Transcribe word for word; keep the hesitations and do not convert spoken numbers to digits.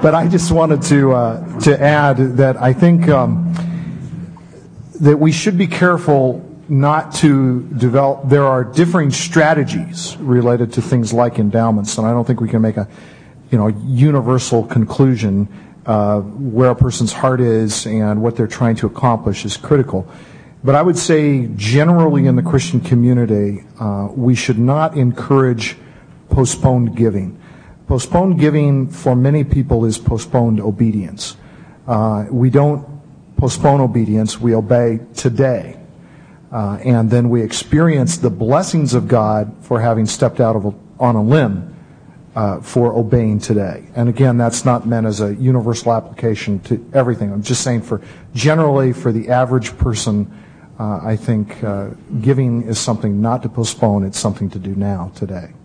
but I just wanted to uh, to add that I think um, that we should be careful not to develop. There are differing strategies related to things like endowments, and I don't think we can make a you know universal conclusion. Uh, where a person's heart is and what they're trying to accomplish is critical. But I would say generally in the Christian community, uh, we should not encourage postponed giving. Postponed giving for many people is postponed obedience. Uh, we don't postpone obedience, we obey today. Uh, and then we experience the blessings of God for having stepped out of a, on a limb Uh, for obeying today. And again, that's not meant as a universal application to everything. I'm just saying for generally for the average person, uh, I think uh, giving is something not to postpone, it's something to do now, today.